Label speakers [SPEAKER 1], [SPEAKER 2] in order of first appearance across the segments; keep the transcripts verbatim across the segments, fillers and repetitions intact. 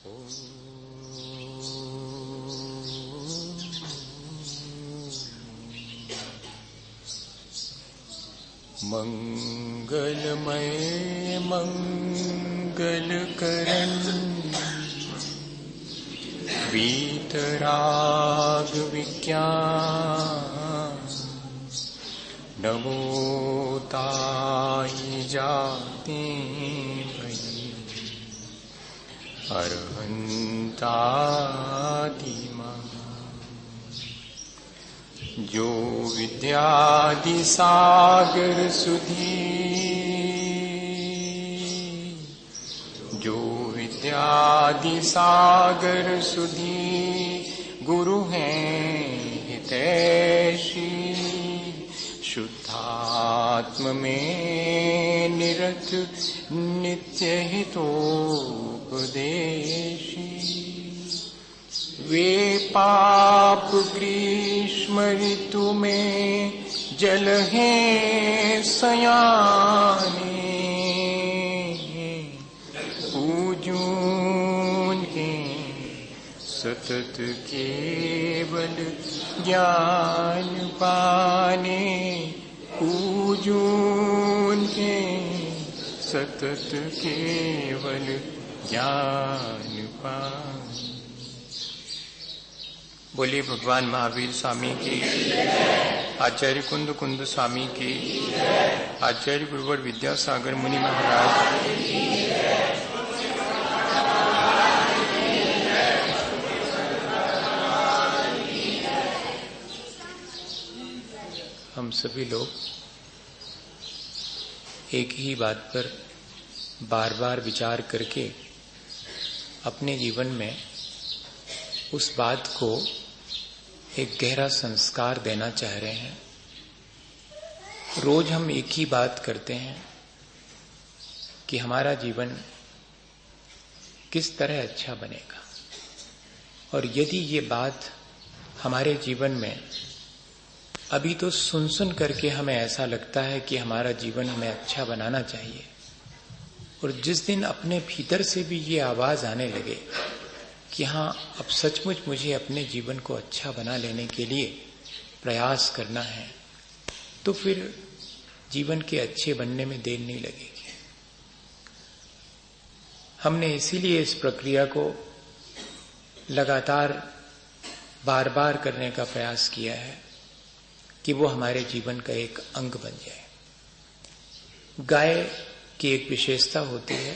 [SPEAKER 1] मंगलमय मंगलकरण वीतराग विज्ञान नमो ताई जाते भई अरहंतादिमा जो विद्यादि सागर सुधी जो विद्यादि सागर सुधी गुरु हैं हितैषी शुद्धात्म में निरत नित्य हितोपदेशी वे पाप ग्रीष्म ऋतु में जल हैं सयाने पूजून के सतत केवल ज्ञान पाने पूजून के सतत केवल ज्ञान पाने। बोलिए भगवान महावीर स्वामी की, आचार्य कुंद कुंद स्वामी की, आचार्य गुरुवर विद्यासागर मुनि महाराज। हम सभी लोग एक ही बात पर बार बार विचार करके अपने जीवन में उस बात को एक गहरा संस्कार देना चाह रहे हैं। रोज हम एक ही बात करते हैं कि हमारा जीवन किस तरह अच्छा बनेगा, और यदि ये बात हमारे जीवन में अभी तो सुन सुन करके हमें ऐसा लगता है कि हमारा जीवन हमें अच्छा बनाना चाहिए, और जिस दिन अपने भीतर से भी ये आवाज आने लगे कि हाँ, अब सचमुच मुझे अपने जीवन को अच्छा बना लेने के लिए प्रयास करना है, तो फिर जीवन के अच्छे बनने में देर नहीं लगेगी। हमने इसीलिए इस प्रक्रिया को लगातार बार बार करने का प्रयास किया है कि वो हमारे जीवन का एक अंग बन जाए। गाय की एक विशेषता होती है,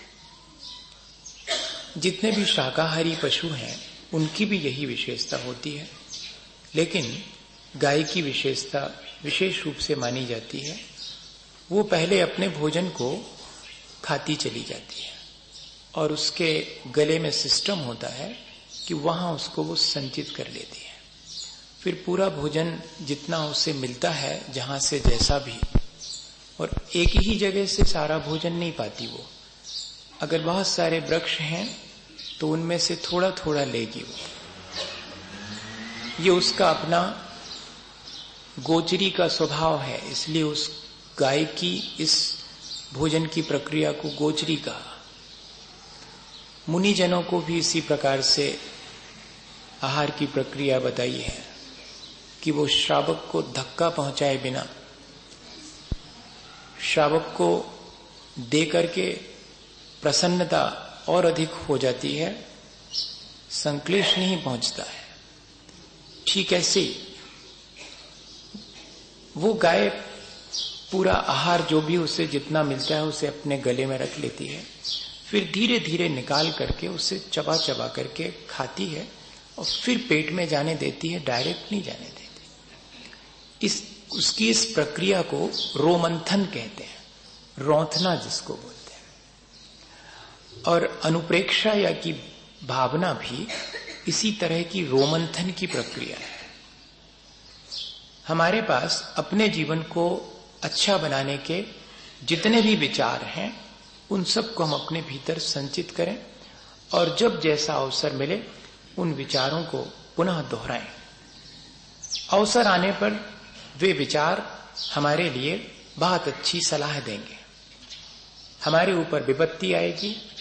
[SPEAKER 1] जितने भी शाकाहारी पशु हैं उनकी भी यही विशेषता होती है, लेकिन गाय की विशेषता विशेष रूप से मानी जाती है। वो पहले अपने भोजन को खाती चली जाती है और उसके गले में सिस्टम होता है कि वहां उसको वो संचित कर लेती है। फिर पूरा भोजन जितना उसे मिलता है, जहां से जैसा भी, और एक ही जगह से सारा भोजन नहीं पाती वो। अगर बहुत सारे वृक्ष हैं तो उनमें से थोड़ा थोड़ा लेगी वो। ये उसका अपना गोचरी का स्वभाव है, इसलिए उस गाय की इस भोजन की प्रक्रिया को गोचरी कहा। मुनिजनों को भी इसी प्रकार से आहार की प्रक्रिया बताई है कि वो श्रावक को धक्का पहुंचाए बिना, श्रावक को दे करके प्रसन्नता और अधिक हो जाती है, संक्लेश नहीं पहुंचता है। ठीक ऐसे वो गाय पूरा आहार जो भी उसे जितना मिलता है उसे अपने गले में रख लेती है, फिर धीरे धीरे निकाल करके उसे चबा चबा करके खाती है और फिर पेट में जाने देती है, डायरेक्ट नहीं जाने देती। इस उसकी इस प्रक्रिया को रोमंथन कहते हैं, रौंथना जिसको बोलते हैं। और अनुप्रेक्षा या की भावना भी इसी तरह की रोमंथन की प्रक्रिया है। हमारे पास अपने जीवन को अच्छा बनाने के जितने भी विचार हैं उन सबको हम अपने भीतर संचित करें, और जब जैसा अवसर मिले उन विचारों को पुनः दोहराएं। अवसर आने पर वे विचार हमारे लिए बहुत अच्छी सलाह देंगे। हमारे ऊपर विपत्ति आएगी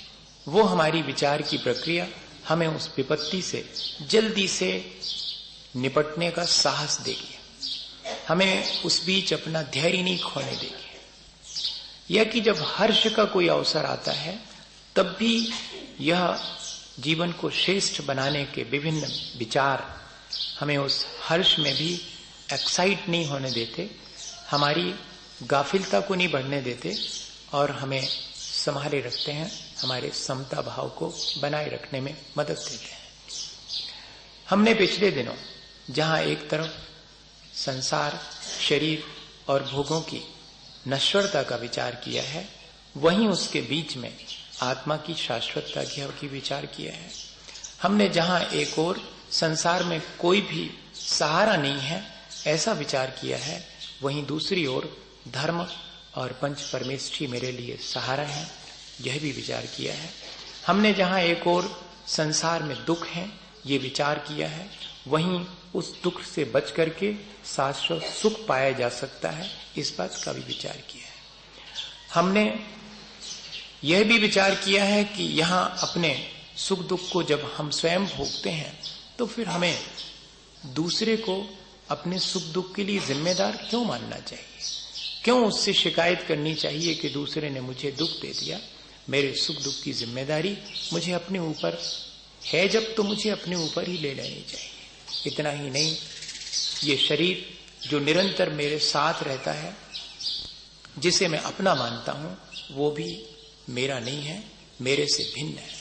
[SPEAKER 1] वो हमारी विचार की प्रक्रिया हमें उस विपत्ति से जल्दी से निपटने का साहस देगी, हमें उस बीच अपना धैर्य नहीं खोने देगी। यह कि जब हर्ष का कोई अवसर आता है तब भी यह जीवन को श्रेष्ठ बनाने के विभिन्न विचार हमें उस हर्ष में भी एक्साइट नहीं होने देते, हमारी गाफिलता को नहीं बढ़ने देते और हमें संभाले रखते हैं, हमारे समता भाव को बनाए रखने में मदद देते हैं। हमने पिछले दिनों जहां एक तरफ संसार, शरीर और भोगों की नश्वरता का विचार किया है, वहीं उसके बीच में आत्मा की शाश्वतता की विचार किया है। हमने जहां एक और संसार में कोई भी सहारा नहीं है ऐसा विचार किया है, वहीं दूसरी ओर धर्म और पंच परमेष्ठी मेरे लिए सहारा है, यह भी विचार किया है। हमने जहां एक और संसार में दुख है ये विचार किया है, वहीं उस दुख से बच करके शाश्वत सुख पाया जा सकता है, इस बात का भी विचार किया है। हमने यह भी विचार किया है कि यहां अपने सुख दुख को जब हम स्वयं भोगते हैं तो फिर हमें दूसरे को अपने सुख दुख के लिए जिम्मेदार क्यों मानना चाहिए, क्यों उससे शिकायत करनी चाहिए कि दूसरे ने मुझे दुख दे दिया। मेरे सुख दुख की जिम्मेदारी मुझे अपने ऊपर है, जब तो मुझे अपने ऊपर ही ले लेनी चाहिए। इतना ही नहीं, ये शरीर जो निरंतर मेरे साथ रहता है, जिसे मैं अपना मानता हूं, वो भी मेरा नहीं है, मेरे से भिन्न है।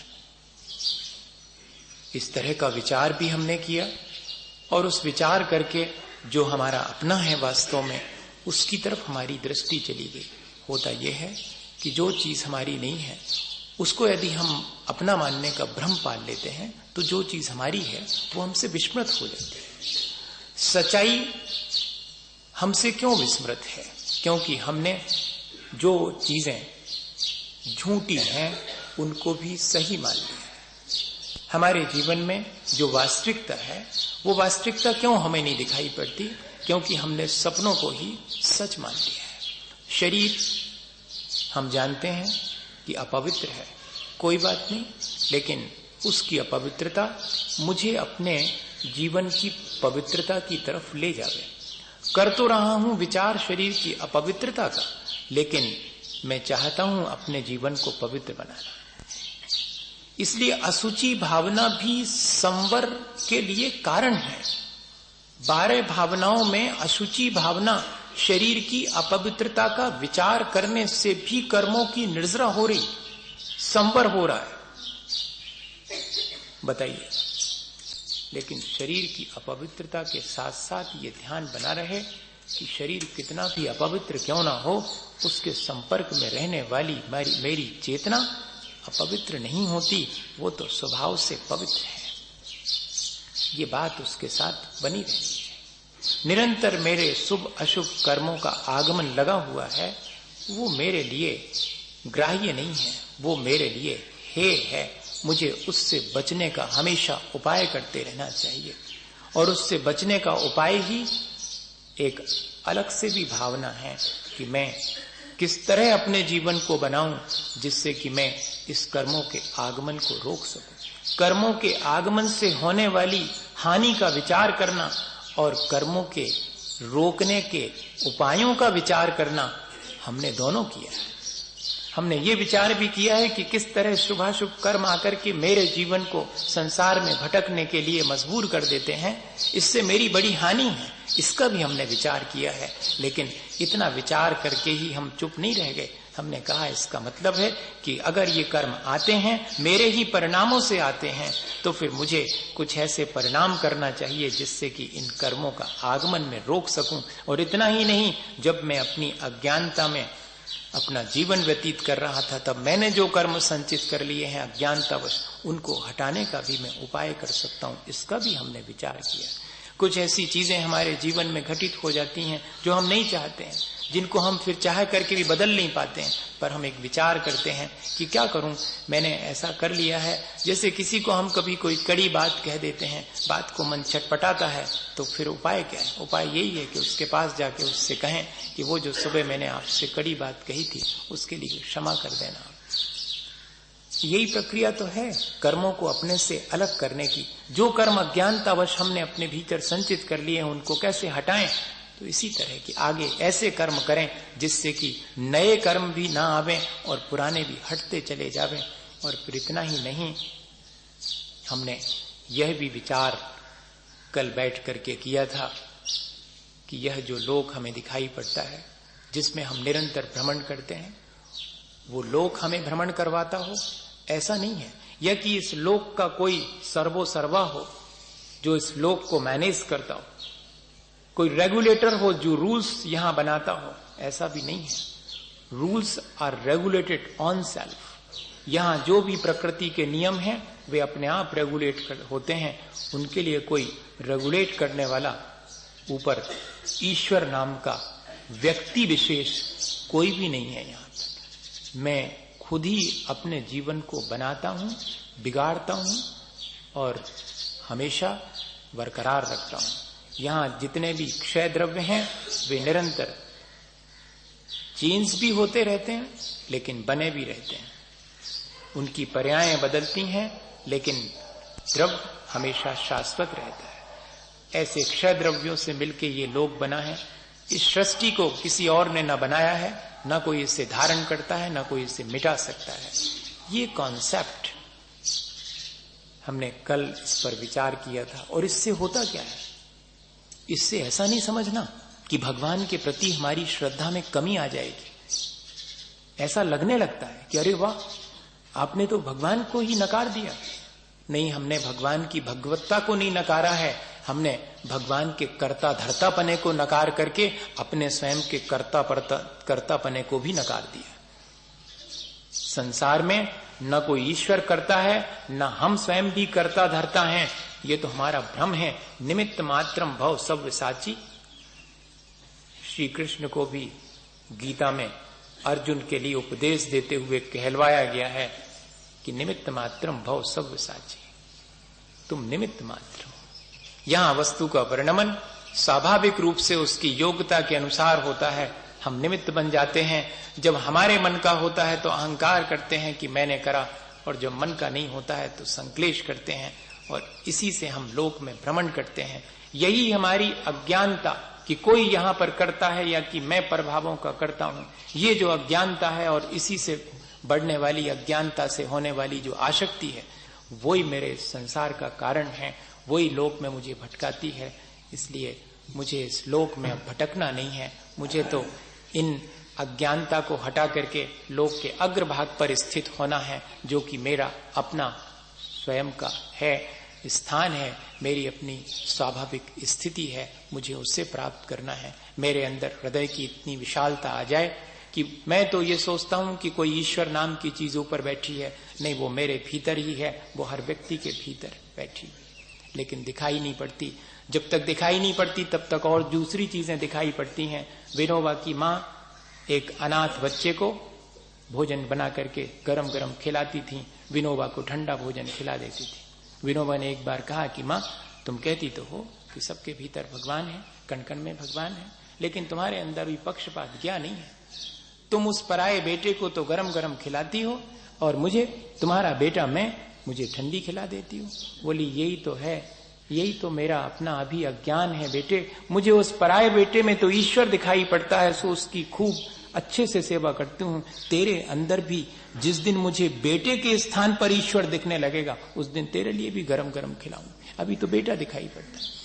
[SPEAKER 1] इस तरह का विचार भी हमने किया और उस विचार करके जो हमारा अपना है वास्तव में उसकी तरफ हमारी दृष्टि चली गई। होता यह है कि जो चीज हमारी नहीं है उसको यदि हम अपना मानने का भ्रम पाल लेते हैं तो जो चीज हमारी है वो हमसे विस्मृत हो जाती है। सच्चाई हमसे क्यों विस्मृत है? क्योंकि हमने जो चीजें झूठी हैं उनको भी सही मान लिया है। हमारे जीवन में जो वास्तविकता है वो वास्तविकता क्यों हमें नहीं दिखाई पड़ती? क्योंकि हमने सपनों को ही सच मान लिया है। शरीर हम जानते हैं कि अपवित्र है, कोई बात नहीं, लेकिन उसकी अपवित्रता मुझे अपने जीवन की पवित्रता की तरफ ले जावे। कर तो रहा हूं विचार शरीर की अपवित्रता का, लेकिन मैं चाहता हूं अपने जीवन को पवित्र बनाना। इसलिए अशुचि भावना भी संवर के लिए कारण है। बारह भावनाओं में अशुचि भावना शरीर की अपवित्रता का विचार करने से भी कर्मों की निर्जरा हो रही, संवर हो रहा है। बताइए, लेकिन शरीर की अपवित्रता के साथ साथ ये ध्यान बना रहे कि शरीर कितना भी अपवित्र क्यों ना हो, उसके संपर्क में रहने वाली मेरी, मेरी चेतना अपवित्र नहीं होती, वो तो स्वभाव से पवित्र है। ये बात उसके साथ बनी रहती है। निरंतर मेरे शुभ अशुभ कर्मों का आगमन लगा हुआ है, वो मेरे लिए ग्राह्य नहीं है, वो मेरे लिए हे है। मुझे उससे बचने का हमेशा उपाय करते रहना चाहिए, और उससे बचने का उपाय ही एक अलग से भी भावना है कि मैं किस तरह अपने जीवन को बनाऊं जिससे कि मैं इस कर्मों के आगमन को रोक सकूं। कर्मों के आगमन से होने वाली हानि का विचार करना और कर्मों के रोकने के उपायों का विचार करना हमने दोनों किया है। हमने ये विचार भी किया है कि किस तरह शुभाशुभ कर्म आकर के मेरे जीवन को संसार में भटकने के लिए मजबूर कर देते हैं, इससे मेरी बड़ी हानि है, इसका भी हमने विचार किया है। लेकिन इतना विचार करके ही हम चुप नहीं रह गए। हमने कहा इसका मतलब है कि अगर ये कर्म आते हैं, मेरे ही परिणामों से आते हैं, तो फिर मुझे कुछ ऐसे परिणाम करना चाहिए जिससे कि इन कर्मों का आगमन में रोक सकूं। और इतना ही नहीं, जब मैं अपनी अज्ञानता में अपना जीवन व्यतीत कर रहा था, तब मैंने जो कर्म संचित कर लिए हैं अज्ञानतावश, उनको हटाने का भी मैं उपाय कर सकता हूं, इसका भी हमने विचार किया। कुछ ऐसी चीजें हमारे जीवन में घटित हो जाती हैं जो हम नहीं चाहते हैं, जिनको हम फिर चाह करके भी बदल नहीं पाते हैं, पर हम एक विचार करते हैं कि क्या करूं, मैंने ऐसा कर लिया है। जैसे किसी को हम कभी कोई कड़ी बात कह देते हैं, बात को मन छटपटाता है, तो फिर उपाय क्या है? उपाय यही है कि उसके पास जाके उससे कहें कि वो जो सुबह मैंने आपसे कड़ी बात कही थी उसके लिए क्षमा कर देना। यही प्रक्रिया तो है कर्मों को अपने से अलग करने की। जो कर्म अज्ञानतावश हमने अपने भीतर संचित कर लिए हैं उनको कैसे हटाएं, तो इसी तरह की आगे ऐसे कर्म करें जिससे कि नए कर्म भी ना आवे और पुराने भी हटते चले जावें। और फिर इतना ही नहीं, हमने यह भी विचार कल बैठ करके किया था कि यह जो लोक हमें दिखाई पड़ता है जिसमें हम निरंतर भ्रमण करते हैं, वो लोक हमें भ्रमण करवाता हो, ऐसा नहीं है। यह कि इस लोक का कोई सर्वो सर्वा हो जो इस लोक को मैनेज करता हो, कोई रेगुलेटर हो जो रूल्स यहां बनाता हो, ऐसा भी नहीं है। Rules are regulated on self. यहां जो भी प्रकृति के नियम हैं वे अपने आप रेगुलेट होते हैं, उनके लिए कोई रेगुलेट करने वाला ऊपर ईश्वर नाम का व्यक्ति विशेष कोई भी नहीं है। यहां पर मैं खुद ही अपने जीवन को बनाता हूं, बिगाड़ता हूं और हमेशा बरकरार रखता हूं। यहां जितने भी क्षय द्रव्य हैं वे निरंतर चेंज भी होते रहते हैं लेकिन बने भी रहते हैं। उनकी पर्यायें बदलती हैं लेकिन द्रव्य हमेशा शाश्वत रहता है। ऐसे क्षय द्रव्यों से मिलके ये लोक बना है। इस सृष्टि को किसी और ने न बनाया है, न कोई इसे धारण करता है, न कोई इसे मिटा सकता है। ये कॉन्सेप्ट हमने कल इस पर विचार किया था। और इससे होता क्या है, इससे ऐसा नहीं समझना कि भगवान के प्रति हमारी श्रद्धा में कमी आ जाएगी। ऐसा लगने लगता है कि अरे वाह, आपने तो भगवान को ही नकार दिया। नहीं, हमने भगवान की भगवत्ता को नहीं नकारा है, हमने भगवान के कर्ता धर्तापने को नकार करके अपने स्वयं के कर्ता कर्तापने को भी नकार दिया। संसार में न कोई ईश्वर करता है, न हम स्वयं भी कर्ता धर्ता हैं। ये तो हमारा भ्रम है। निमित्त मात्रम भव सव्य साची। श्री कृष्ण को भी गीता में अर्जुन के लिए उपदेश देते हुए कहलवाया गया है कि निमित्त मात्रम भव सव्य साची, तुम निमित्त मात्र हो। यहां वस्तु का वर्णन स्वाभाविक रूप से उसकी योग्यता के अनुसार होता है। हम निमित्त बन जाते हैं। जब हमारे मन का होता है तो अहंकार करते हैं कि मैंने करा, और जब मन का नहीं होता है तो संक्लेश करते हैं, और इसी से हम लोक में भ्रमण करते हैं। यही हमारी अज्ञानता कि कोई यहां पर करता है या कि मैं प्रभावों का करता हूं, ये जो अज्ञानता है और इसी से बढ़ने वाली अज्ञानता से होने वाली जो आसक्ति है, वही मेरे संसार का कारण है, वही लोक में मुझे भटकाती है। इसलिए मुझे इस लोक में अब भटकना नहीं है। मुझे तो इन अज्ञानता को हटा करके लोक के अग्रभाग पर स्थित होना है, जो कि मेरा अपना स्वयं का है, स्थान है, मेरी अपनी स्वाभाविक स्थिति है। मुझे उससे प्राप्त करना है। मेरे अंदर हृदय की इतनी विशालता आ जाए कि मैं तो ये सोचता हूं कि कोई ईश्वर नाम की चीज ऊपर बैठी है। नहीं, वो मेरे भीतर ही है, वो हर व्यक्ति के भीतर बैठी, लेकिन दिखाई नहीं पड़ती। जब तक दिखाई नहीं पड़ती तब तक और दूसरी चीजें दिखाई पड़ती हैं। विनोबा की माँ एक अनाथ बच्चे को भोजन बना करके गरम गरम खिलाती थी, विनोबा को ठंडा भोजन खिला देती थी। विनोबा ने एक बार कहा कि माँ, तुम कहती तो हो कि सबके भीतर भगवान है, कण कण में भगवान है, लेकिन तुम्हारे अंदर भी पक्षपात क्या नहीं है। तुम उस पराये बेटे को तो गरम गरम खिलाती हो और मुझे, तुम्हारा बेटा मैं, मुझे ठंडी खिला देती हो। बोली, यही तो है, यही तो मेरा अपना अभी अज्ञान है बेटे। मुझे उस पराये बेटे में तो ईश्वर दिखाई पड़ता है, सो उसकी खूब अच्छे से सेवा करती हूँ। तेरे अंदर भी जिस दिन मुझे बेटे के स्थान पर ईश्वर दिखने लगेगा, उस दिन तेरे लिए भी गरम गरम खिलाऊं। अभी तो बेटा दिखाई पड़ता है।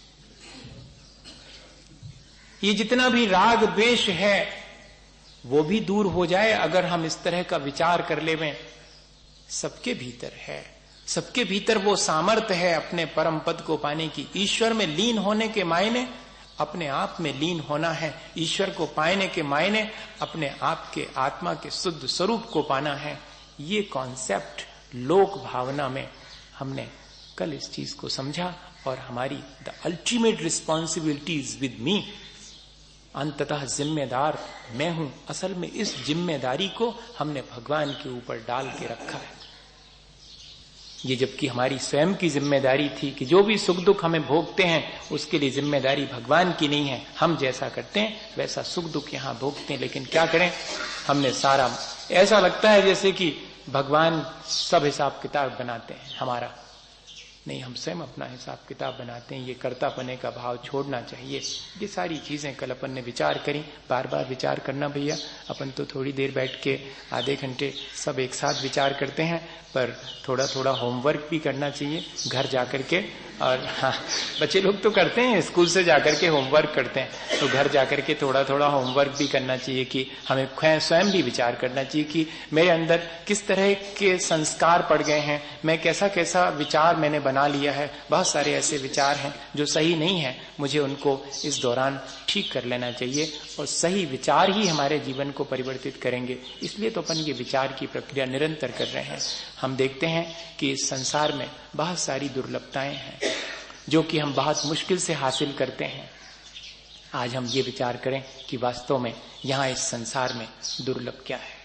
[SPEAKER 1] ये जितना भी राग द्वेष है वो भी दूर हो जाए अगर हम इस तरह का विचार कर लेवें। सबके भीतर है, सबके भीतर वो सामर्थ्य है अपने परम पद को पाने की। ईश्वर में लीन होने के मायने अपने आप में लीन होना है। ईश्वर को पाने के मायने अपने आप के आत्मा के शुद्ध स्वरूप को पाना है। ये कॉन्सेप्ट लोक भावना में हमने कल इस चीज को समझा, और हमारी the ultimate responsibility is with me. अंततः जिम्मेदार मैं हूं। असल में इस जिम्मेदारी को हमने भगवान के ऊपर डाल के रखा है। ये जबकि हमारी स्वयं की जिम्मेदारी थी कि जो भी सुख दुख हमें भोगते हैं उसके लिए जिम्मेदारी भगवान की नहीं है। हम जैसा करते हैं वैसा सुख दुख यहां भोगते हैं। लेकिन क्या करें, हमने सारा, ऐसा लगता है जैसे कि भगवान सब हिसाब किताब बनाते हैं हमारा, नहीं, हम स्वयं अपना हिसाब किताब बनाते हैं। ये कर्तापने का भाव छोड़ना चाहिए। ये सारी चीजें कल अपन ने विचार करी, बार बार विचार करना भैया। अपन तो थोड़ी देर बैठ के आधे घंटे सब एक साथ विचार करते हैं, पर थोड़ा थोड़ा होमवर्क भी करना चाहिए घर जाकर के। और हाँ, बच्चे लोग तो करते हैं, स्कूल से जाकर के होमवर्क करते हैं, तो घर जाकर के थोड़ा थोड़ा होमवर्क भी करना चाहिए कि हमें स्वयं भी विचार करना चाहिए कि मेरे अंदर किस तरह के संस्कार पड़ गए हैं, मैं कैसा कैसा विचार मैंने बना लिया है। बहुत सारे ऐसे विचार हैं जो सही नहीं है, मुझे उनको इस दौरान ठीक कर लेना चाहिए। और सही विचार ही हमारे जीवन को परिवर्तित करेंगे। इसलिए तो अपन ये विचार की प्रक्रिया निरंतर कर रहे हैं। हम देखते हैं कि इस संसार में बहुत सारी दुर्लभताएं हैं जो कि हम बहुत मुश्किल से हासिल करते हैं। आज हम ये विचार करें कि वास्तव में यहां इस संसार में दुर्लभ क्या है,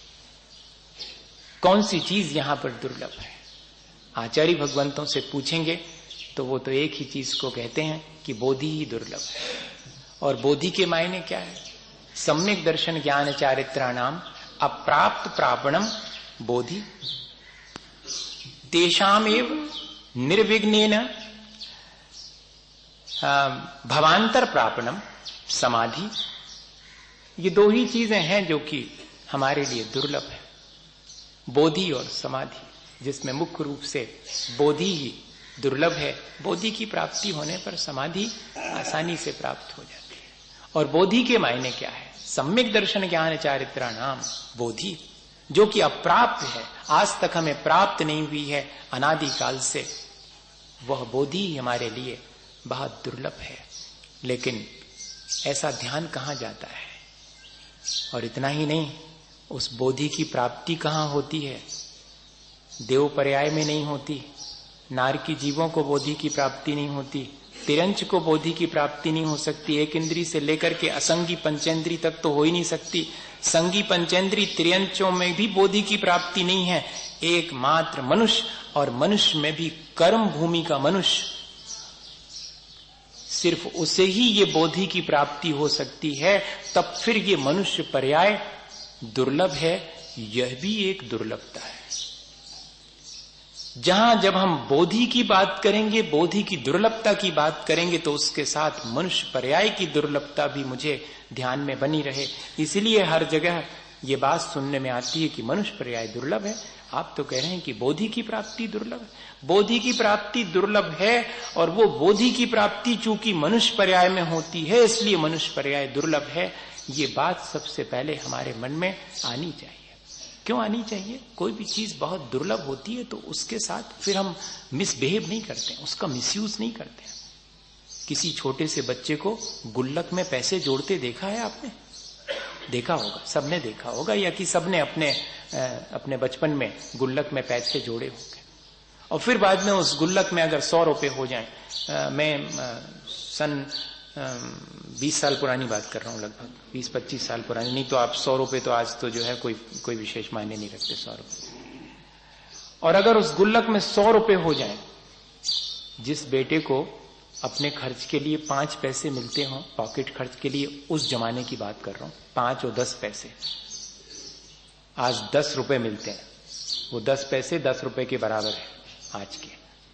[SPEAKER 1] कौन सी चीज यहां पर दुर्लभ है। आचार्य भगवंतों से पूछेंगे तो वो तो एक ही चीज को कहते हैं कि बोधि ही दुर्लभ है। और बोधि के मायने क्या है? सम्यक दर्शन ज्ञान चारित्राणाम अप्राप्त प्रापणम बोधि तेषामेव निर्विघ्नेन भवांतर प्रापणम समाधि। ये दो ही चीजें हैं जो कि हमारे लिए दुर्लभ है, बोधि और समाधि, जिसमें मुख्य रूप से बोधि ही दुर्लभ है। बोधि की प्राप्ति होने पर समाधि आसानी से प्राप्त हो जाती है। और बोधि के मायने क्या है? सम्यक दर्शन ज्ञान चारित्राणाम बोधि, जो कि अप्राप्त है, आज तक हमें प्राप्त नहीं हुई है अनादिकाल से, वह बोधि हमारे लिए बहुत दुर्लभ है। लेकिन ऐसा ध्यान कहां जाता है? और इतना ही नहीं, उस बोधि की प्राप्ति कहां होती है? देव पर्याय में नहीं होती, नार की जीवों को बोधि की प्राप्ति नहीं होती, तिरंच को बोधि की प्राप्ति नहीं हो सकती, एक इंद्री से लेकर के असंगी पंचेंद्री तक तो हो ही नहीं सकती। संगी पंचेंद्री त्रियंचों में भी बोधि की प्राप्ति नहीं है। एकमात्र मनुष्य, और मनुष्य में भी कर्म भूमि का मनुष्य, सिर्फ उसे ही ये बोधि की प्राप्ति हो सकती है। तब फिर ये मनुष्य पर्याय दुर्लभ है, यह भी एक दुर्लभता है। जहां जब हम बोधि की बात करेंगे, बोधि की दुर्लभता की बात करेंगे, तो उसके साथ मनुष्य पर्याय की दुर्लभता भी मुझे ध्यान में बनी रहे। इसलिए हर जगह ये बात सुनने में आती है कि मनुष्य पर्याय दुर्लभ है। आप तो कह रहे हैं कि बोधि की प्राप्ति दुर्लभ है। बोधि की प्राप्ति दुर्लभ है, और वो बोधि की प्राप्ति चूंकि मनुष्य पर्याय में होती है, इसलिए मनुष्य पर्याय दुर्लभ है। ये बात सबसे पहले हमारे मन में आनी चाहिए। क्यों आनी चाहिए? कोई भी चीज बहुत दुर्लभ होती है तो उसके साथ फिर हम मिसबिहेव नहीं करते, उसका मिसयूज नहीं करते। किसी छोटे से बच्चे को गुल्लक में पैसे जोड़ते देखा है आपने? देखा होगा, सबने देखा होगा, या कि सबने अपने अपने बचपन में गुल्लक में पैसे जोड़े होंगे। और फिर बाद में उस गुल्लक में अगर सौ रुपए हो जाएं, मैं सन बीस साल पुरानी बात कर रहा हूं, लगभग बीस पच्चीस साल पुरानी, नहीं तो आप सौ रुपए तो आज तो जो है कोई कोई विशेष मायने नहीं रखते सौ रुपए। और अगर उस गुल्लक में सौ रुपए हो जाएं, जिस बेटे को अपने खर्च के लिए पांच पैसे मिलते हों, पॉकेट खर्च के लिए, उस जमाने की बात कर रहा हूं, पांच और दस पैसे, आज दस रुपए मिलते हैं, वो दस पैसे दस रुपए के बराबर है आज के।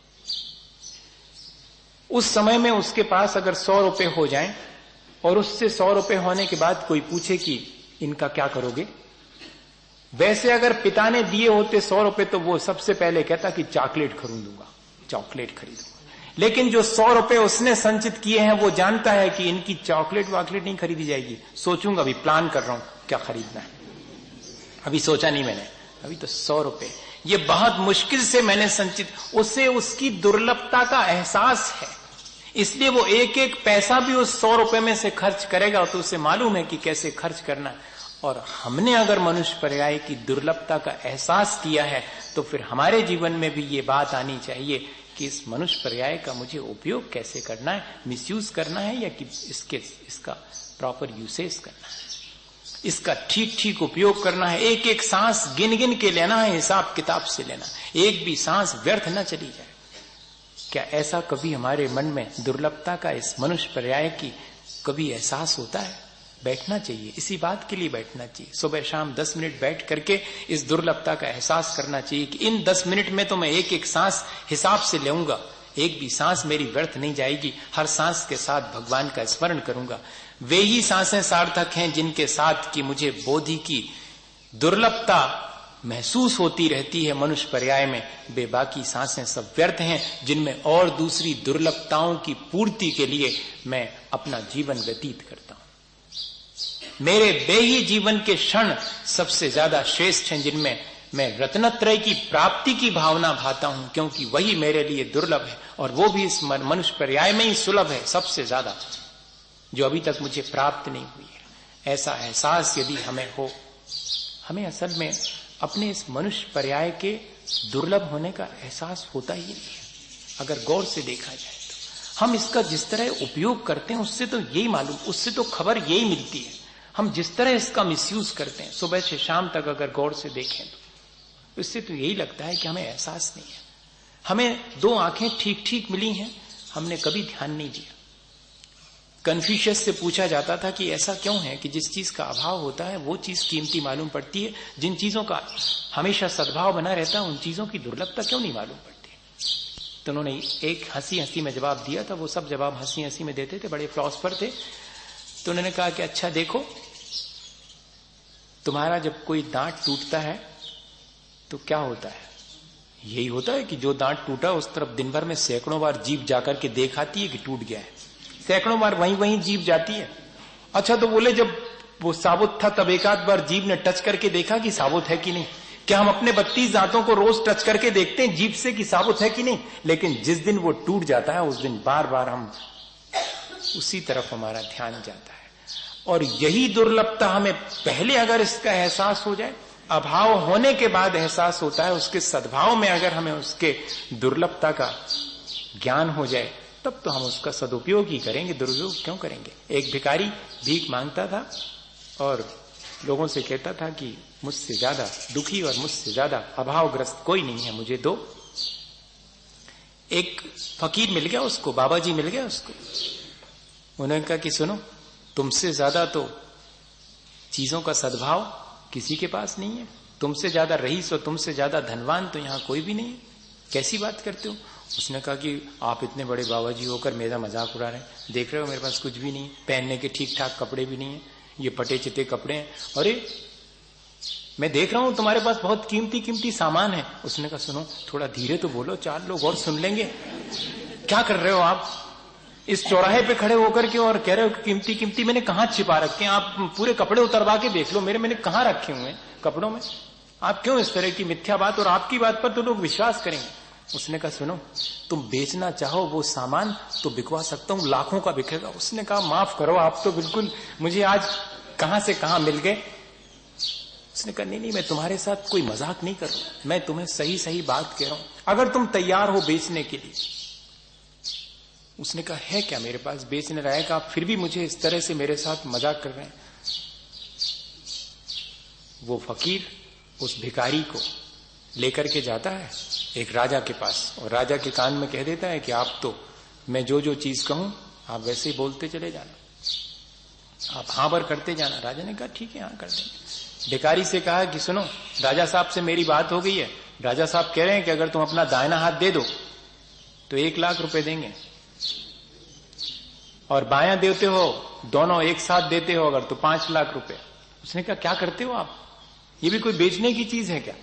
[SPEAKER 1] उस समय में उसके पास अगर सौ रुपए हो जाएं, और उससे सौ रुपए होने के बाद कोई पूछे कि इनका क्या करोगे, वैसे अगर पिता ने दिए होते सौ रुपए तो वो सबसे पहले कहता कि चॉकलेट खरीदूंगा, चॉकलेट खरीदूंगा। लेकिन जो सौ रुपए उसने संचित किए हैं, वो जानता है कि इनकी चॉकलेट वॉकलेट नहीं खरीदी जाएगी, सोचूंगा, अभी प्लान कर रहा हूं क्या खरीदना है, अभी सोचा नहीं मैंने, अभी तो सौ रुपए, ये बहुत मुश्किल से मैंने संचित। उसे उसकी दुर्लभता का एहसास है, इसलिए वो एक एक पैसा भी उस सौ रुपए में से खर्च करेगा, तो उसे मालूम है कि कैसे खर्च करना है। और हमने अगर मनुष्य पर्याय की दुर्लभता का एहसास किया है, तो फिर हमारे जीवन में भी ये बात आनी चाहिए कि इस मनुष्य पर्याय का मुझे उपयोग कैसे करना है, मिसयूज करना है या कि इसके इसका प्रॉपर यूसेज करना है, इसका ठीक ठीक उपयोग करना है। एक एक सांस गिन गिन के लेना है, हिसाब किताब से लेना, एक भी सांस व्यर्थ न चली जाए। क्या ऐसा कभी हमारे मन में दुर्लभता का, इस मनुष्य पर्याय की कभी एहसास होता है? बैठना चाहिए, इसी बात के लिए बैठना चाहिए। सुबह शाम दस मिनट बैठ करके इस दुर्लभता का एहसास करना चाहिए कि इन दस मिनट में तो मैं एक एक सांस हिसाब से लेऊंगा, एक भी सांस मेरी व्यर्थ नहीं जाएगी, हर सांस के साथ भगवान का स्मरण करूंगा। वे ही सांसें सार्थक हैं जिनके साथ कि मुझे बोधि की दुर्लभता महसूस होती रहती है मनुष्य पर्याय में। बेबाकी सांसें सब व्यर्थ हैं जिनमें और दूसरी दुर्लभताओं की पूर्ति के लिए मैं अपना जीवन व्यतीत करता हूं। मेरे वे ही जीवन के क्षण सबसे ज्यादा श्रेष्ठ हैं जिनमें मैं रत्नत्रय की प्राप्ति की भावना भाता हूं, क्योंकि वही मेरे लिए दुर्लभ है और वो भी इस मनुष्य पर्याय में ही सुलभ है सबसे ज्यादा, जो अभी तक मुझे प्राप्त नहीं हुई है। ऐसा एहसास यदि हमें हो, हमें असल में अपने इस मनुष्य पर्याय के दुर्लभ होने का एहसास होता ही नहीं है। अगर गौर से देखा जाए तो हम इसका जिस तरह उपयोग करते हैं उससे तो यही मालूम, उससे तो खबर यही मिलती है। हम जिस तरह इसका मिसयूज करते हैं सुबह से शाम तक अगर गौर से देखें तो इससे तो यही लगता है कि हमें एहसास नहीं है। हमें दो आंखें ठीक ठीक मिली हैं, हमने कभी ध्यान नहीं दिया। कन्फ्यूशियस से पूछा जाता था कि ऐसा क्यों है कि जिस चीज का अभाव होता है वो चीज कीमती मालूम पड़ती है, जिन चीजों का हमेशा सद्भाव बना रहता है उन चीजों की दुर्लभता क्यों नहीं मालूम पड़ती। तो उन्होंने एक हंसी हंसी में जवाब दिया था। वो सब जवाब हंसी हंसी में देते थे, बड़े फिलॉसफर थे। तो उन्होंने कहा कि अच्छा देखो, तुम्हारा जब कोई दांत टूटता है तो क्या होता है? यही होता है कि जो दांत टूटा उस तरफ दिन भर में सैकड़ों बार जीभ जाकर के देख आती है कि टूट गया है, सैकड़ों बार वहीं वहीं जीभ जाती है। अच्छा तो बोले जब वो साबुत था तब एक आध बार जीभ ने टच करके देखा कि साबुत है कि नहीं। क्या हम अपने बत्तीस दांतों को रोज टच करके देखते हैं जीभ से कि साबुत है कि नहीं? लेकिन जिस दिन वो टूट जाता है उस दिन बार बार हम उसी तरफ हमारा ध्यान जाता है। और यही दुर्लभता हमें पहले अगर इसका एहसास हो जाए, अभाव होने के बाद एहसास होता है, उसके सद्भाव में अगर हमें उसके दुर्लभता का ज्ञान हो जाए तब तो हम उसका सदुपयोग ही करेंगे, दुरुपयोग क्यों करेंगे। एक भिखारी भीख मांगता था और लोगों से कहता था कि मुझसे ज्यादा दुखी और मुझसे ज्यादा अभावग्रस्त कोई नहीं है, मुझे दो। एक फकीर मिल गया उसको, बाबा जी मिल गया उसको। उन्होंने कहा कि सुनो, तुमसे ज्यादा तो चीजों का सद्भाव किसी के पास नहीं है, तुमसे ज्यादा रईस और तुमसे ज्यादा धनवान तो यहां कोई भी नहीं है, कैसी बात करते हो। उसने कहा कि आप इतने बड़े बाबा जी होकर मेरा मजाक उड़ा रहे हैं, देख रहे हो मेरे पास कुछ भी नहीं, पहनने के ठीक ठाक कपड़े भी नहीं है, ये फटे चिते कपड़े हैं। अरे मैं देख रहा हूं तुम्हारे पास बहुत कीमती कीमती सामान है। उसने कहा सुनो थोड़ा धीरे तो बोलो, चार लोग और सुन लेंगे। क्या कर रहे हो आप इस चौराहे पे खड़े होकर के और कह रहे हो कि कीमती कीमती मैंने कहां छिपा रखे हैं? आप पूरे कपड़े उतरवा के देख लो मेरे, मैंने कहां रखे हुए हैं कपड़ों में। आप क्यों इस तरह की मिथ्या बात, और आपकी बात पर तो लोग विश्वास करेंगे। उसने कहा सुनो, तुम बेचना चाहो वो सामान तो बिकवा सकता हूं, लाखों का बिकेगा। उसने कहा माफ करो, आप तो बिल्कुल मुझे आज कहां से कहां मिल गए। उसने कहा नहीं नहीं, मैं तुम्हारे साथ कोई मजाक नहीं कर रहा, मैं तुम्हें सही सही बात कह रहा हूं, अगर तुम तैयार हो बेचने के लिए। उसने कहा है क्या मेरे पास बेचने लायक, आप फिर भी मुझे इस तरह से मेरे साथ मजाक कर रहे हैं। वो फकीर उस भिखारी को लेकर के जाता है एक राजा के पास और राजा के कान में कह देता है कि आप तो मैं जो जो चीज कहूं आप वैसे ही बोलते चले जाना, आप हां भर करते जाना। राजा ने कहा ठीक है हां कर देंगे। भिखारी से कहा कि सुनो, राजा साहब से मेरी बात हो गई है, राजा साहब कह रहे हैं कि अगर तुम अपना दाहिना हाथ दे दो तो एक लाख रुपए देंगे, और बायां देते हो दोनों एक साथ देते हो अगर तो पांच लाख रुपए। उसने कहा क्या करते हो आप, ये भी कोई बेचने की चीज है क्या?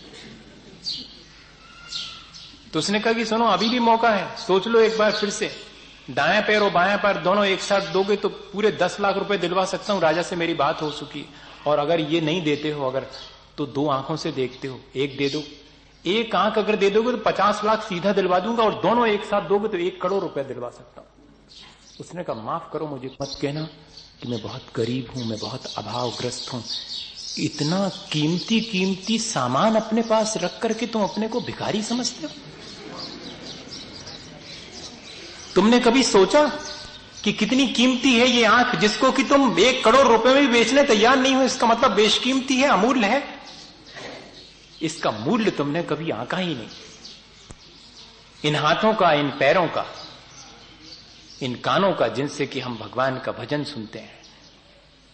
[SPEAKER 1] तो उसने कहा कि सुनो अभी भी मौका है, सोच लो एक बार फिर से, दायां पैर और बायां पैर दोनों एक साथ दोगे तो पूरे दस लाख रुपए दिलवा सकता हूं, राजा से मेरी बात हो चुकी। और अगर ये नहीं देते हो अगर तो दो आंखों से देखते हो, एक दे दो, एक आंख अगर दे दोगे तो पचास लाख सीधा दिलवा दूंगा, और दोनों एक साथ दोगे तो एक करोड़ रुपए दिलवा सकता हूं। उसने कहा माफ करो, मुझे मत कहना कि मैं बहुत गरीब हूं, मैं बहुत अभावग्रस्त हूं, इतना कीमती कीमती सामान अपने पास रख करके तुम अपने को भिखारी समझते हो? तुमने कभी सोचा कि कितनी कीमती है ये आंख जिसको कि तुम एक करोड़ रुपए में भी बेचने तैयार नहीं हो? इसका मतलब बेशकीमती है, अमूल्य है। इसका मूल्य तुमने कभी आंका ही नहीं। इन हाथों का, इन पैरों का, इन कानों का जिनसे कि हम भगवान का भजन सुनते हैं,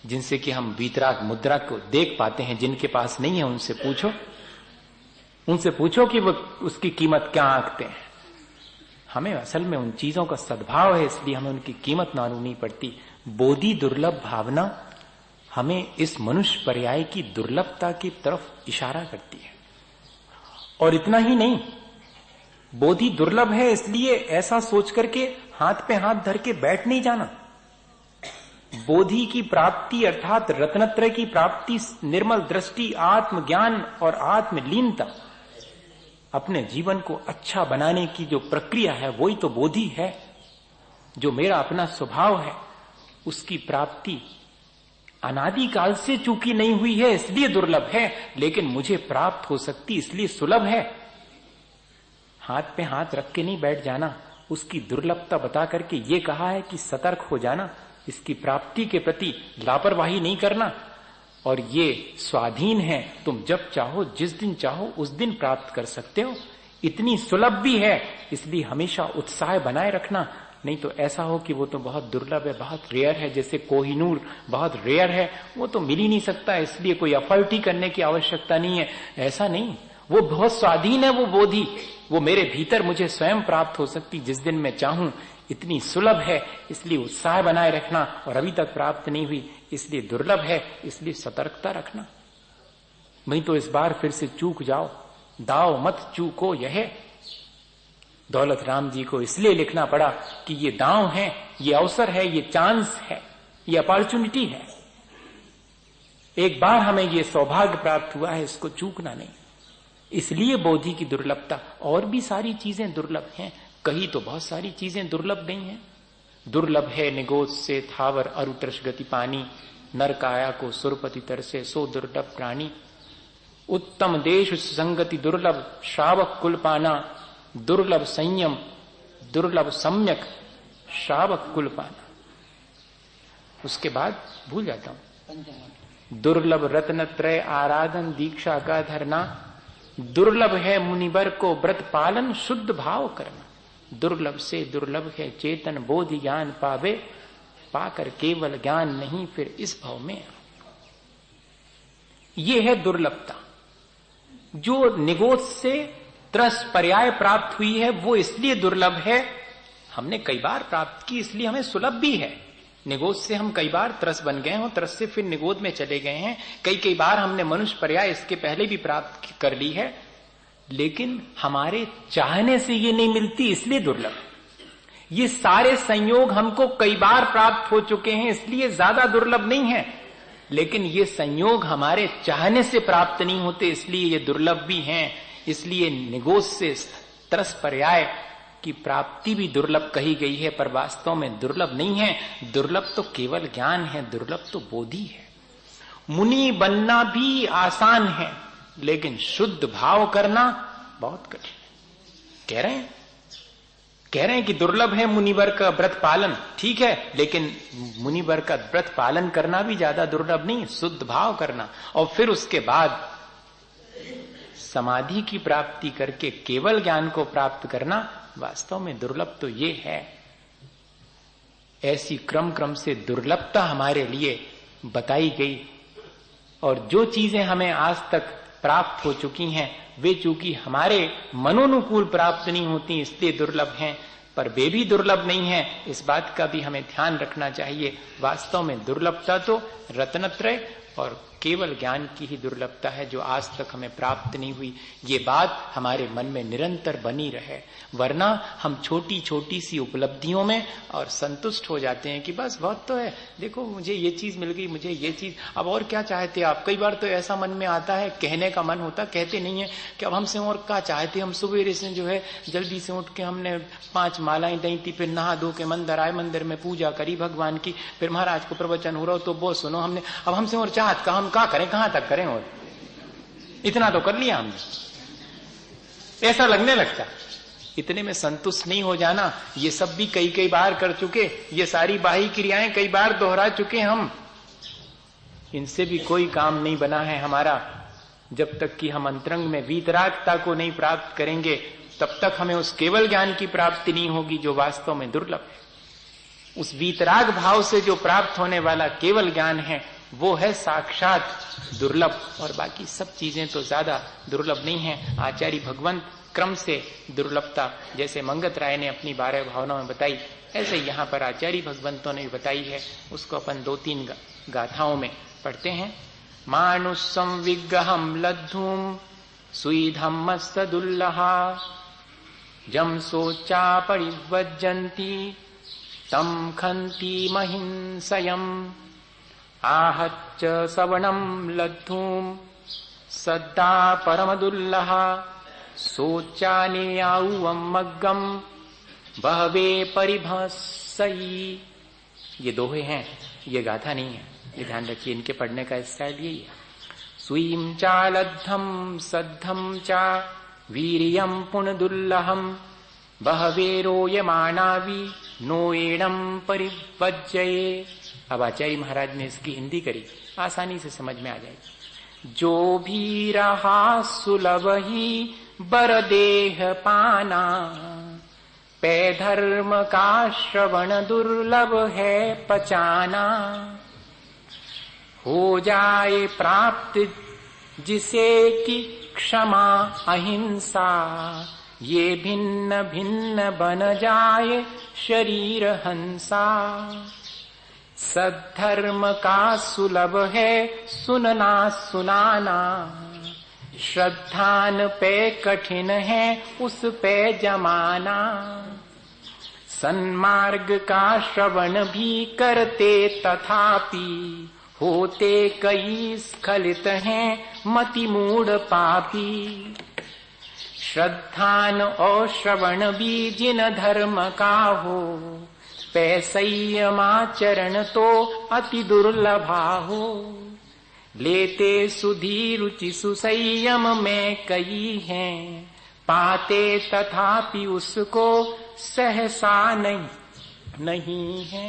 [SPEAKER 1] जिनसे कि हम वीतराग मुद्रा को देख पाते हैं, जिनके पास नहीं है उनसे पूछो, उनसे पूछो कि वो उसकी कीमत क्या आंकते हैं। हमें असल में उन चीजों का सद्भाव है, इसलिए हमें उनकी कीमत मालूम नहीं पड़ती। बोधि दुर्लभ भावना हमें इस मनुष्य पर्याय की दुर्लभता की तरफ इशारा करती है। और इतना ही नहीं, बोधि दुर्लभ है इसलिए ऐसा सोच करके हाथ पे हाथ धर के बैठ नहीं जाना। बोधि की प्राप्ति अर्थात रत्नत्रय की प्राप्ति, निर्मल दृष्टि, आत्मज्ञान और आत्मलीनता, अपने जीवन को अच्छा बनाने की जो प्रक्रिया है वही तो बोधि है। जो मेरा अपना स्वभाव है उसकी प्राप्ति अनादिकाल से चूकी नहीं हुई है इसलिए दुर्लभ है, लेकिन मुझे प्राप्त हो सकती इसलिए सुलभ है। हाथ पे हाथ रख के नहीं बैठ जाना, उसकी दुर्लभता बता करके ये कहा है कि सतर्क हो जाना, इसकी प्राप्ति के प्रति लापरवाही नहीं करना। और ये स्वाधीन है, तुम जब चाहो जिस दिन चाहो उस दिन प्राप्त कर सकते हो। इतनी सुलभ भी है इसलिए हमेशा उत्साह बनाए रखना, नहीं तो ऐसा हो कि वो तो बहुत दुर्लभ है, बहुत रेयर है, जैसे कोहिनूर बहुत रेयर है, वो तो मिल ही नहीं सकता, इसलिए कोई एफर्ट ही करने की आवश्यकता नहीं है। ऐसा नहीं, वो बहुत स्वाधीन है, वो बोधि वो मेरे भीतर मुझे स्वयं प्राप्त हो सकती जिस दिन मैं चाहूं। इतनी सुलभ है इसलिए उत्साह बनाए रखना, और अभी तक प्राप्त नहीं हुई इसलिए दुर्लभ है, इसलिए सतर्कता रखना। नहीं तो इस बार फिर से चूक जाओ, दाव मत चूको यह। दौलत राम जी को इसलिए लिखना पड़ा कि ये दांव है, ये अवसर है, ये चांस है, ये अपॉर्चुनिटी है। एक बार हमें ये सौभाग्य प्राप्त हुआ है, इसको चूकना नहीं। इसलिए बोधि की दुर्लभता। और भी सारी चीजें दुर्लभ हैं, कहीं तो बहुत सारी चीजें दुर्लभ नहीं है। दुर्लभ है निगोद से थावर अरुतर्ष गति पानी, नर काया को सुरपति तरसे सो दुर्लभ प्राणी। उत्तम देश संगति दुर्लभ श्रावक कुल पाना, दुर्लभ संयम दुर्लभ सम्यक श्रावक कुल पाना। उसके बाद भूल जाता हूं, दुर्लभ रत्नत्रय आराधन दीक्षा का धरना, दुर्लभ है मुनिवर को व्रत पालन शुद्ध भाव करना। दुर्लभ से दुर्लभ है चेतन बोधि ज्ञान पावे, पाकर केवल ज्ञान नहीं फिर इस भाव में। ये है दुर्लभता। जो निगोद से त्रस पर्याय प्राप्त हुई है वो इसलिए दुर्लभ है, हमने कई बार प्राप्त की इसलिए हमें सुलभ भी है। निगोद से हम कई बार त्रस बन गए हैं, त्रस से फिर निगोद में चले गए हैं। कई कई बार हमने मनुष्य पर्याय इसके पहले भी प्राप्त कर ली है, लेकिन हमारे चाहने से ये नहीं मिलती इसलिए दुर्लभ। ये सारे संयोग हमको कई बार प्राप्त हो चुके हैं इसलिए ज्यादा दुर्लभ नहीं है, लेकिन ये संयोग हमारे चाहने से प्राप्त नहीं होते इसलिए ये दुर्लभ भी हैं। इसलिए निगोद से त्रस पर्याय की प्राप्ति भी दुर्लभ कही गई है, पर वास्तव में दुर्लभ नहीं है। दुर्लभ तो केवल ज्ञान है, दुर्लभ तो बोधि है। मुनि बनना भी आसान है, लेकिन शुद्ध भाव करना बहुत कठिन। कह रहे हैं कह रहे हैं कि दुर्लभ है मुनिवर का व्रत पालन, ठीक है, लेकिन मुनिवर का व्रत पालन करना भी ज्यादा दुर्लभ नहीं, शुद्ध भाव करना। और फिर उसके बाद समाधि की प्राप्ति करके केवल ज्ञान को प्राप्त करना वास्तव में दुर्लभ तो ये है। ऐसी क्रम क्रम से दुर्लभता हमारे लिए बताई गई, और जो चीजें हमें आज तक प्राप्त हो चुकी हैं वे चूंकि हमारे मनोनुकूल प्राप्त नहीं होती इसलिए दुर्लभ हैं, पर वे भी दुर्लभ नहीं है, इस बात का भी हमें ध्यान रखना चाहिए। वास्तव में दुर्लभता तो रत्नत्रय और केवल ज्ञान की ही दुर्लभता है जो आज तक हमें प्राप्त नहीं हुई। ये बात हमारे मन में निरंतर बनी रहे, वरना हम छोटी छोटी सी उपलब्धियों में और संतुष्ट हो जाते हैं कि बस बहुत तो है, देखो मुझे ये चीज मिल गई, मुझे ये चीज, अब और क्या चाहते आप। कई बार तो ऐसा मन में आता है, कहने का मन होता, कहते नहीं है कि अब हमसे और क्या चाहते। हम सुबह से जो है जल्दी से उठ के हमने पांच मालाएं दी थी, फिर नहा धो के मंदिर आए, मंदिर में पूजा करी भगवान की, फिर महाराज को प्रवचन हो रहा हो तो वो सुनो हमने, अब हमसे और चाहत का हम क्या करें, कहां तक करें, और इतना तो कर लिया हमने, ऐसा लगने लगता। इतने में संतुष्ट नहीं हो जाना, ये सब भी कई कई बार कर चुके, ये सारी बाही क्रियाएं कई बार दोहरा चुके हम, इनसे भी कोई काम नहीं बना है हमारा। जब तक कि हम अंतरंग में वीतरागता को नहीं प्राप्त करेंगे तब तक हमें उस केवल ज्ञान की प्राप्ति नहीं होगी जो वास्तव में दुर्लभ है। उस वीतराग भाव से जो प्राप्त होने वाला केवल ज्ञान है वो है साक्षात दुर्लभ, और बाकी सब चीजें तो ज्यादा दुर्लभ नहीं है। आचार्य भगवंत क्रम से दुर्लभता जैसे मंगत राय ने अपनी बारह भावनाओं में बताई, ऐसे यहाँ पर आचार्य भगवंतों ने बताई है। उसको अपन दो तीन गाथाओं में पढ़ते हैं। मानुषम विग्रहम लद्धुम सुईधम मस्तदुल्लहा जम सोचा परिवज्जन्ति तम खन्ति महिंसयम आहच्च सवणम लद्धुम सद्दा परमदुल्लहा सोचाने आउवम मग्गम बहवे परिभसई। ये दोहे हैं, ये गाथा नहीं है, ये ध्यान रखिए। इनके पढ़ने का स्टाइल यही है। सुईम चा लद्धम सद्धम चा वीरियम पुनदुल्लहम बहवे रोयमाणावी नोएणम परिवज्जये। अब आचार्य महाराज ने इसकी हिंदी करी, आसानी से समझ में आ जाएगी। जो भी रहा सुलभ ही बर देह पाना, पे धर्म का श्रवण दुर्लभ है पचाना। हो जाए प्राप्त जिसे की क्षमा अहिंसा, ये भिन्न भिन्न बन जाए शरीर हंसा। सद्धर्म का सुलभ है सुनना सुनाना, श्रद्धान पे कठिन है उस पे जमाना। सन्मार्ग का श्रवण भी करते तथापि, होते कई स्खलित हैं मति मूढ़ पापी। श्रद्धान और श्रवण भी जिन धर्म का हो, पे संयमाचरण तो अति दुर्लभा हो। लेते सुधी रुचि सुसंयम में कई हैं, पाते तथापि उसको सहसा नहीं नहीं है।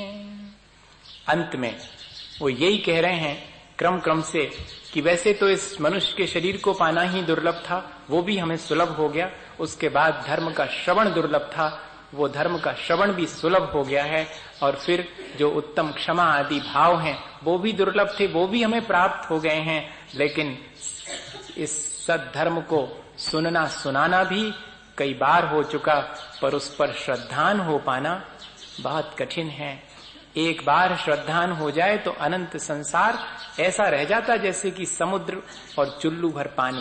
[SPEAKER 1] अंत में वो यही कह रहे हैं क्रम क्रम से कि वैसे तो इस मनुष्य के शरीर को पाना ही दुर्लभ था, वो भी हमें सुलभ हो गया। उसके बाद धर्म का श्रवण दुर्लभ था, वो धर्म का श्रवण भी सुलभ हो गया है। और फिर जो उत्तम क्षमा आदि भाव हैं वो भी दुर्लभ थे, वो भी हमें प्राप्त हो गए हैं। लेकिन इस सद्धर्म को सुनना सुनाना भी कई बार हो चुका, पर उस पर श्रद्धान हो पाना बहुत कठिन है। एक बार श्रद्धान हो जाए तो अनंत संसार ऐसा रह जाता जैसे कि समुद्र और चुल्लू भर पानी।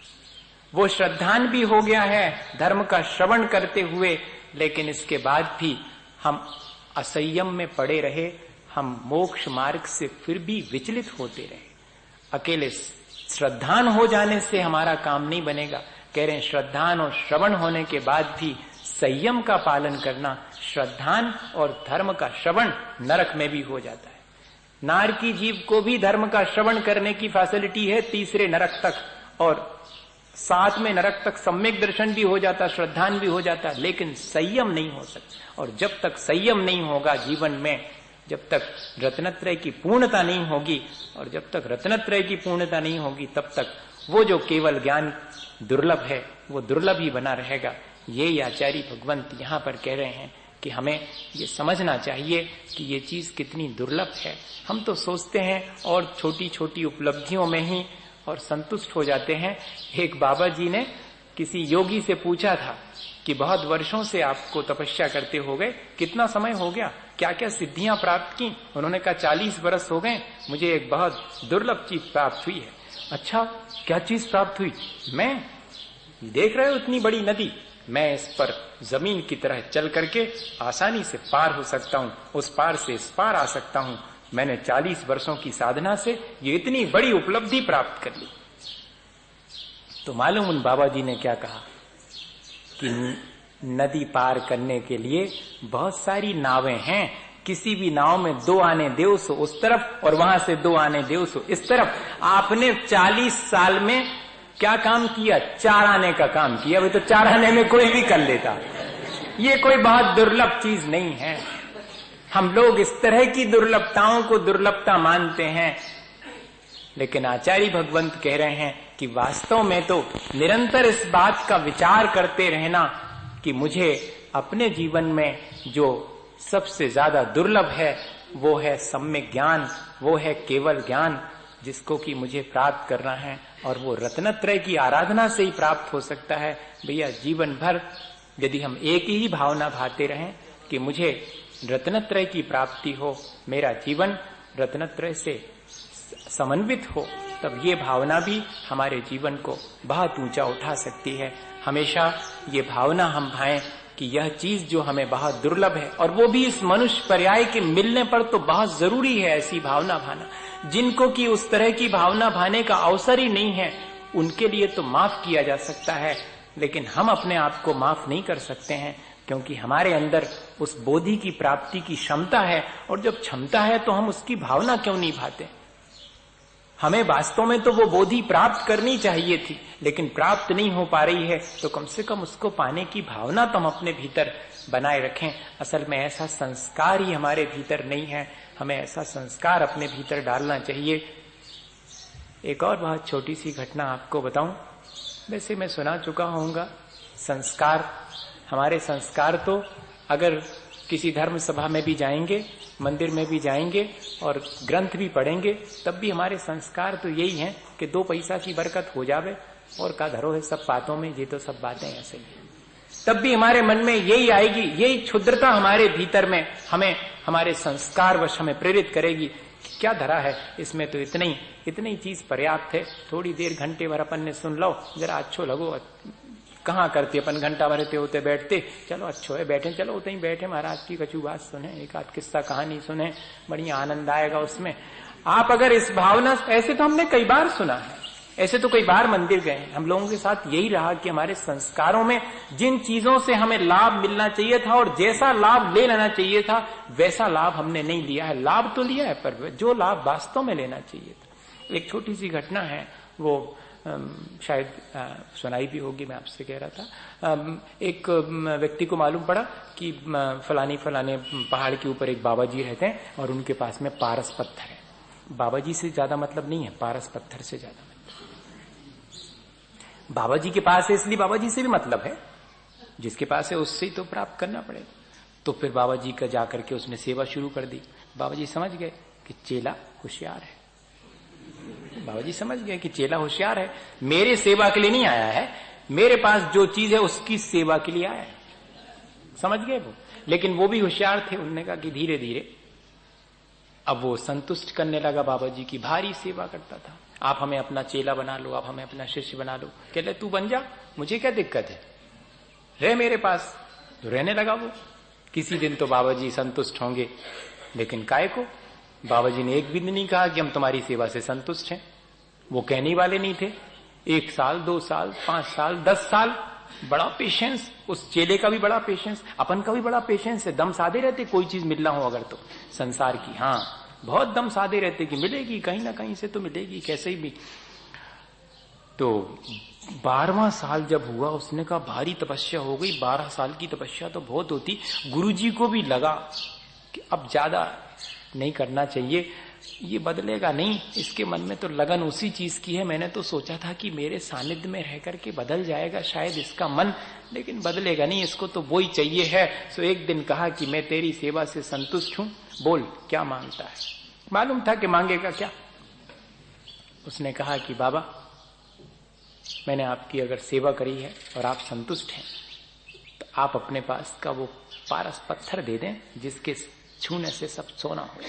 [SPEAKER 1] वो श्रद्धान भी हो गया है धर्म का श्रवण करते हुए, लेकिन इसके बाद भी हम असंयम में पड़े रहे, हम मोक्ष मार्ग से फिर भी विचलित होते रहे। अकेले श्रद्धान हो जाने से हमारा काम नहीं बनेगा। कह रहे हैं श्रद्धान और श्रवण होने के बाद भी संयम का पालन करना। श्रद्धान और धर्म का श्रवण नरक में भी हो जाता है। नार की जीव को भी धर्म का श्रवण करने की फैसिलिटी है तीसरे नरक तक, और साथ में नरक तक सम्यक दर्शन भी हो जाता, श्रद्धान भी हो जाता, लेकिन संयम नहीं हो सकता। और जब तक संयम नहीं होगा जीवन में, जब तक रत्नत्रय की पूर्णता नहीं होगी, और जब तक रत्नत्रय की पूर्णता नहीं होगी, तब तक वो जो केवल ज्ञान दुर्लभ है वो दुर्लभ ही बना रहेगा। ये आचार्य भगवंत यहाँ पर कह रहे हैं कि हमें ये समझना चाहिए कि ये चीज कितनी दुर्लभ है। हम तो सोचते हैं और छोटी छोटी उपलब्धियों में ही और संतुष्ट हो जाते हैं। एक बाबा जी ने किसी योगी से पूछा था कि बहुत वर्षों से आपको तपस्या करते हो गए, कितना समय हो गया, क्या क्या सिद्धियां प्राप्त की? उन्होंने कहा चालीस बरस हो गए, मुझे एक बहुत दुर्लभ चीज प्राप्त हुई है। अच्छा, क्या चीज प्राप्त हुई? मैं देख रहे हो इतनी बड़ी नदी, मैं इस पर जमीन की तरह चल करके आसानी से पार हो सकता हूँ, उस पार से इस पार आ सकता हूँ। मैंने चालीस वर्षों की साधना से ये इतनी बड़ी उपलब्धि प्राप्त कर ली। तो मालूम उन बाबा जी ने क्या कहा कि नदी पार करने के लिए बहुत सारी नावें हैं, किसी भी नाव में दो आने देव सो उस तरफ और वहां से दो आने देव सो इस तरफ। आपने चालीस साल में क्या काम किया? चार आने का काम किया। अभी तो चार आने में कोई भी कर लेता। ये कोई बहुत दुर्लभ चीज नहीं है। हम लोग इस तरह की दुर्लभताओं को दुर्लभता मानते हैं, लेकिन आचार्य भगवंत कह रहे हैं कि वास्तव में तो निरंतर इस बात का विचार करते रहना कि मुझे अपने जीवन में जो सबसे ज्यादा दुर्लभ है वो है सम्यक ज्ञान, वो है केवल ज्ञान जिसको कि मुझे प्राप्त करना है, और वो रत्नत्रय की आराधना से ही प्राप्त हो सकता है। भैया जीवन भर यदि हम एक ही भावना भाते रहें कि मुझे रत्नत्रय की प्राप्ति हो, मेरा जीवन रत्नत्रय से समन्वित हो, तब ये भावना भी हमारे जीवन को बहुत ऊंचा उठा सकती है। हमेशा ये भावना हम भाएं कि यह चीज जो हमें बहुत दुर्लभ है, और वो भी इस मनुष्य पर्याय के मिलने पर तो बहुत जरूरी है ऐसी भावना भाना। जिनको कि उस तरह की भावना भाने का अवसर ही नहीं है, उनके लिए तो माफ किया जा सकता है, लेकिन हम अपने आप को माफ नहीं कर सकते हैं, क्योंकि हमारे अंदर उस बोधि की प्राप्ति की क्षमता है, और जब क्षमता है तो हम उसकी भावना क्यों नहीं भाते। हमें वास्तव में तो वो बोधि प्राप्त करनी चाहिए थी, लेकिन प्राप्त नहीं हो पा रही है, तो कम से कम उसको पाने की भावना तो हम अपने भीतर बनाए रखें। असल में ऐसा संस्कार ही हमारे भीतर नहीं है, हमें ऐसा संस्कार अपने भीतर डालना चाहिए। एक और बहुत छोटी सी घटना आपको बताऊं, वैसे मैं सुना चुका होऊंगा। संस्कार, हमारे संस्कार तो अगर किसी धर्म सभा में भी जाएंगे, मंदिर में भी जाएंगे और ग्रंथ भी पढ़ेंगे, तब भी हमारे संस्कार तो यही हैं कि दो पैसा की बरकत हो जावे और का धरो है सब बातों में, ये तो सब बातें ऐसे ही। तब भी हमारे मन में यही आएगी, यही क्षुद्रता हमारे भीतर में हमें, हमारे संस्कार वश हमें प्रेरित करेगी कि क्या धरा है इसमें, तो इतने ही इतनी चीज पर्याप्त है। थोड़ी देर घंटे भर अपन ने सुन लो, जरा अच्छो लगो। कहाँ करते अपन घंटा भरते होते बैठते, चलो अच्छो है बैठे, चलो उतनी बैठे महाराज की कछु बात सुने, एक आध किस्सा कहानी सुने, बढ़िया आनंद आएगा उसमें। आप अगर इस भावना, ऐसे तो हमने कई बार सुना है, ऐसे तो कई बार मंदिर गए, हम लोगों के साथ यही रहा कि हमारे संस्कारों में जिन चीजों से हमें लाभ मिलना चाहिए था और जैसा लाभ ले लेना चाहिए था, वैसा लाभ हमने नहीं लिया है। लाभ तो लिया है, पर जो लाभ वास्तव में लेना चाहिए था। एक छोटी सी घटना है, वो शायद सुनाई भी होगी, मैं आपसे कह रहा था। एक व्यक्ति को मालूम पड़ा कि फलानी फलाने पहाड़ के ऊपर एक बाबा जी रहते हैं और उनके पास में पारस पत्थर है। बाबा जी से ज्यादा मतलब नहीं है, पारस पत्थर से ज्यादा मतलब। बाबा जी के पास है इसलिए बाबा जी से भी मतलब है, जिसके पास है उससे ही तो प्राप्त करना पड़ेगा। तो फिर बाबा जी का जाकर के उसने सेवा शुरू कर दी। बाबा जी समझ गए कि चेला होशियार है, बाबा जी समझ गए कि चेला होशियार है, मेरे सेवा के लिए नहीं आया है, मेरे पास जो चीज है उसकी सेवा के लिए आया है, समझ गए वो। लेकिन वो भी होशियार थे, उन्होंने कहा कि धीरे धीरे अब वो संतुष्ट करने लगा बाबा जी की, भारी सेवा करता था। आप हमें अपना चेला बना लो, आप हमें अपना शिष्य बना लो। कहले तू बन जा, मुझे क्या दिक्कत है, रह मेरे पास। तो रहने लगा वो। किसी दिन तो बाबा जी संतुष्ट होंगे, लेकिन काय को बाबा जी ने एक भी नहीं कहा कि हम तुम्हारी सेवा से संतुष्ट हैं। वो कहने वाले नहीं थे। एक साल, दो साल, पांच साल, दस साल, बड़ा पेशेंस, उस चेले का भी बड़ा पेशेंस, अपन का भी बड़ा पेशेंस है। दम साधे रहते कोई चीज मिलना हो अगर तो संसार की, हाँ बहुत दम साधे रहते कि मिलेगी, कहीं ना कहीं से तो मिलेगी, कैसे ही भी। तो बारहवां साल जब हुआ, उसने कहा भारी तपस्या हो गई। बारह साल की तपस्या तो बहुत होती। गुरुजी को भी लगा कि अब ज्यादा नहीं करना चाहिए, ये बदलेगा नहीं, इसके मन में तो लगन उसी चीज की है। मैंने तो सोचा था कि मेरे सानिध्य में रह करके बदल जाएगा शायद इसका मन, लेकिन बदलेगा नहीं, इसको तो वो ही चाहिए है। सो एक दिन कहा कि मैं तेरी सेवा से संतुष्ट हूं, बोल क्या मांगता है। मालूम था कि मांगेगा क्या। उसने कहा कि बाबा मैंने आपकी अगर सेवा करी है और आप संतुष्ट हैं, तो आप अपने पास का वो पारस पत्थर दे दें जिसके छूने से सब सोना हो।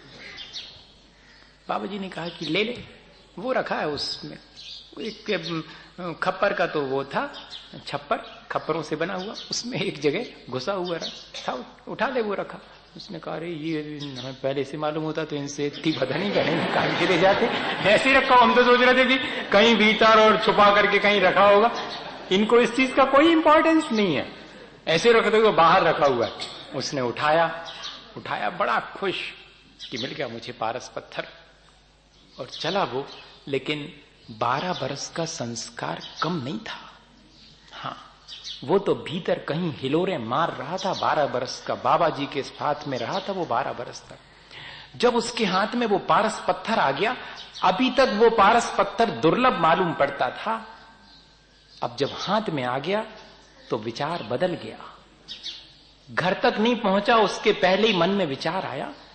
[SPEAKER 1] बाबा जी ने कहा कि ले ले। वो रखा है उसमें, एक खप्पर का तो वो था, छप्पर खप्परों से बना हुआ, उसमें एक जगह घुसा हुआ था, उठा ले। वो रखा। उसने कहा अरे ये हमें पहले से मालूम होता तो इनसे इतनी पता नहीं करेंगे, कहीं के ले जाते, ऐसे ही रखा। हम तो सोच रहे थे कि कहीं भीतर और छुपा करके कहीं रखा होगा, इनको इस चीज का कोई इंपॉर्टेंस नहीं है, ऐसे रखते हुए बाहर रखा हुआ है। उसने उठाया उठाया बड़ा खुश कि मिल गया मुझे पारस पत्थर, और चला वो। लेकिन बारह बरस का संस्कार कम नहीं था। हाँ, वो तो भीतर कहीं हिलोरे मार रहा था। बारह बरस का बाबा जी के हाथ में रहा था वो बारह बरस तक। जब उसके हाथ में वो पारस पत्थर आ गया, अभी तक वो पारस पत्थर दुर्लभ मालूम पड़ता था, अब जब हाथ में आ गया तो विचार बदल गया। घर तक नहीं पहुंचा उसके पहले ही मन में विचार आया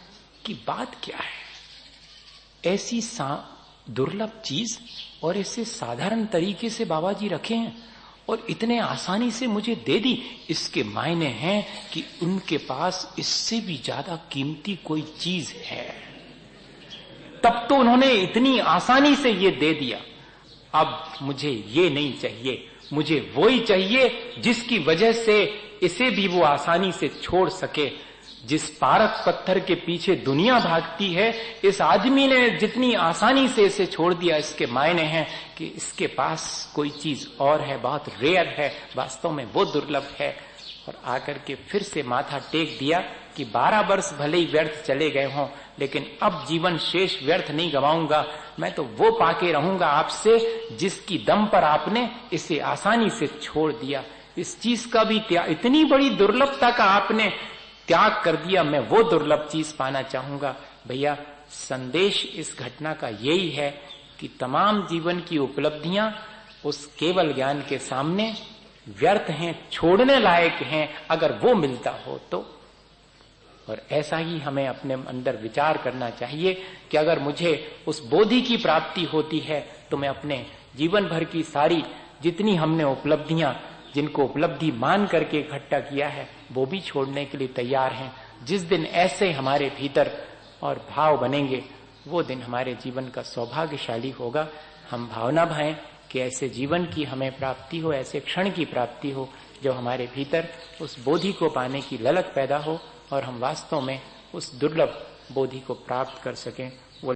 [SPEAKER 1] कि बात क्या है, ऐसी दुर्लभ चीज और ऐसे साधारण तरीके से बाबा जी रखे हैं और इतने आसानी से मुझे दे दी। इसके मायने हैं कि उनके पास इससे भी ज्यादा कीमती कोई चीज है, तब तो उन्होंने इतनी आसानी से ये दे दिया। अब मुझे ये नहीं चाहिए, मुझे वो ही चाहिए जिसकी वजह से इसे भी वो आसानी से छोड़ सके। जिस पारक पत्थर के पीछे दुनिया भागती है, इस आदमी ने जितनी आसानी से इसे छोड़ दिया, इसके मायने हैं कि इसके पास कोई चीज और है, बहुत रेयर है, वास्तव में वो दुर्लभ है। और आकर के फिर से माथा टेक दिया कि बारह वर्ष भले ही व्यर्थ चले गए हों, लेकिन अब जीवन शेष व्यर्थ नहीं गवाऊंगा। मैं तो वो पाके रहूंगा आपसे जिसकी दम पर आपने इसे आसानी से छोड़ दिया। इस चीज का भी त्याग, इतनी बड़ी दुर्लभता का आपने त्याग कर दिया, मैं वो दुर्लभ चीज पाना चाहूंगा। भैया, संदेश इस घटना का यही है कि तमाम जीवन की उपलब्धियां उस केवल ज्ञान के सामने व्यर्थ हैं, छोड़ने लायक हैं, अगर वो मिलता हो तो। और ऐसा ही हमें अपने अंदर विचार करना चाहिए कि अगर मुझे उस बोधि की प्राप्ति होती है तो मैं अपने जीवन भर की सारी जितनी हमने उपलब्धियां, जिनको उपलब्धि मान करके इकट्ठा किया है, वो भी छोड़ने के लिए तैयार हैं। जिस दिन ऐसे हमारे भीतर और भाव बनेंगे, वो दिन हमारे जीवन का सौभाग्यशाली होगा। हम भावना भाएं कि ऐसे जीवन की हमें प्राप्ति हो, ऐसे क्षण की प्राप्ति हो जो हमारे भीतर उस बोधि को पाने की ललक पैदा हो और हम वास्तव में उस दुर्लभ बोधि को प्राप्त कर सकें।